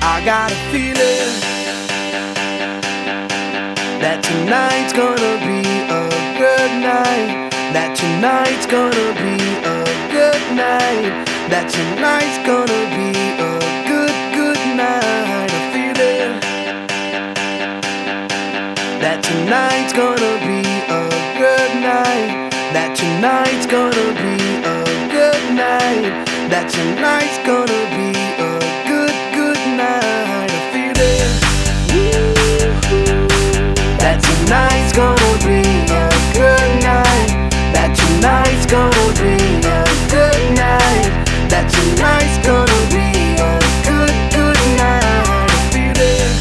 I got a feeling that tonight's gonna be a good night. That tonight's gonna be a good night. That tonight's gonna be a good, good night. A feeling that tonight's gonna be a good night. That tonight's gonna be a good night. That tonight's gonna be a good, good night. A feeling that tonight's gonna be a good night. That tonight's gonna be a good night. That tonight's gonna be a good, good night. A feeling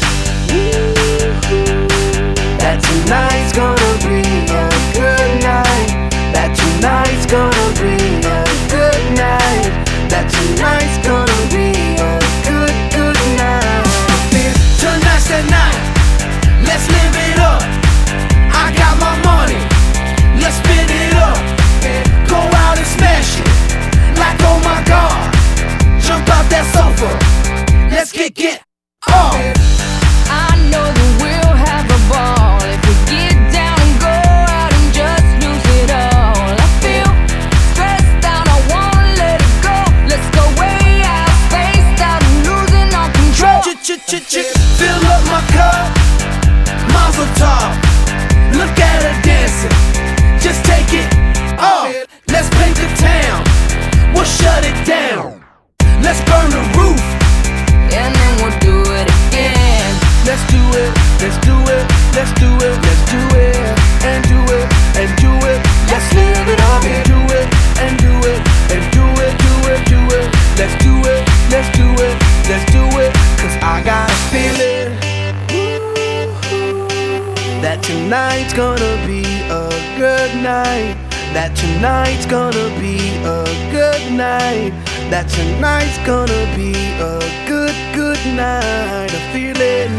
that tonight's gonna be a good night. That tonight's gonna be a good night. That tonight's gonna be a good, good night. Tonight's the night. Let's live it up. I got my money. Let's spin it up. Go out and smash it. Like oh my God. Jump out that sofa. Let's get off. I know that we'll have a ball if we get down and go out and just lose it all. I feel stressed out, I wanna let it go. Let's go way out, spaced out, and losing all control. Fill up my cup, Mazel tov. Look at her dancing, just take it off. Let's paint the town, we'll shut it down. Let's burn the roof, And then we'll do it again. let's do it, let's do it, let's do it, let's do it, and do it, and do it. Let's live it up and do it, and do it, and do it, do it, do it. Let's do it, let's do it, let's do it. Cause I got a feeling that tonight's gonna be a good night. That tonight's gonna be a good night. That tonight's gonna be a good, good night. A feeling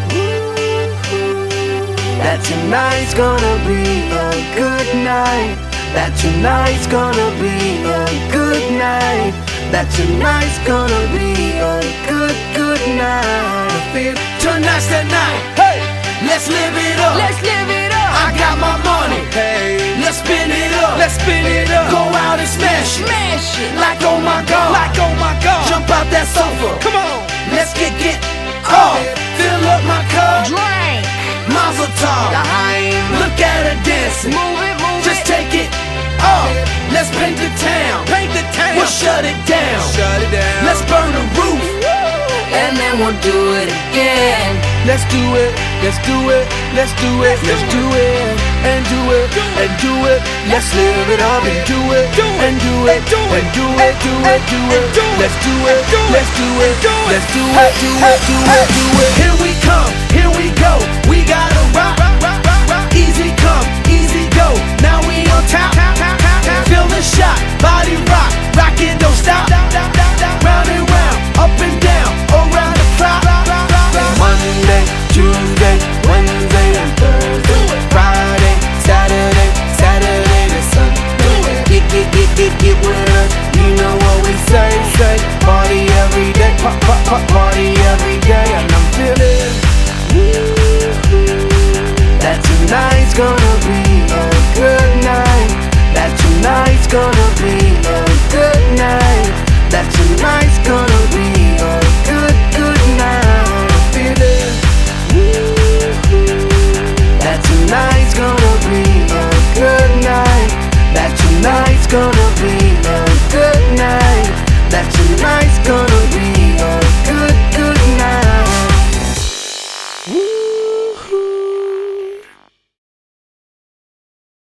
that tonight's gonna be a good night. That tonight's gonna be a good night. That tonight's gonna be a good, good night. I feel tonight's the night. Hey, let's live it up. Let's live it up. I got my money. Hey, let's spin it up. Let's spin it up. Go out and smash it. Smash it. Like oh my God. Like oh my God. Jump out that sofa. Come on. Let's get off. Fill up my cup. Drink. Mazel tov. Daheim. Look at her dancing. Move it, move Just it. take it off. Let's paint the town. Paint the town. We'll shut it down. Shut it down. Let's burn the roof. And then we'll do it again. Let's do it. Let's do it. Let's do it. Let's do it. And do it. And do it. Let's live it up and do it. And do it. And do it. Do it. Do it. Let's do it. Let's do it. Let's do it. Do it. Do it. Do it. Here we come. Here we go. We gotta rock. Easy come. Easy go. Now we on top. Feel the shot. Body rock. Rock it. Don't stop. Round and round. Up and down. Around the clock. Monday, Tuesday, Wednesday, and Thursday. Friday, Saturday, Saturday to Sunday. Get with us. You know what we say. Party every day. Party every day. And I'm feeling that tonight's gonna be a good night. That tonight's gonna be a good night. That tonight's gonna be a good, good night. I'm feeling that tonight's gonna be a good night. That tonight's gonna be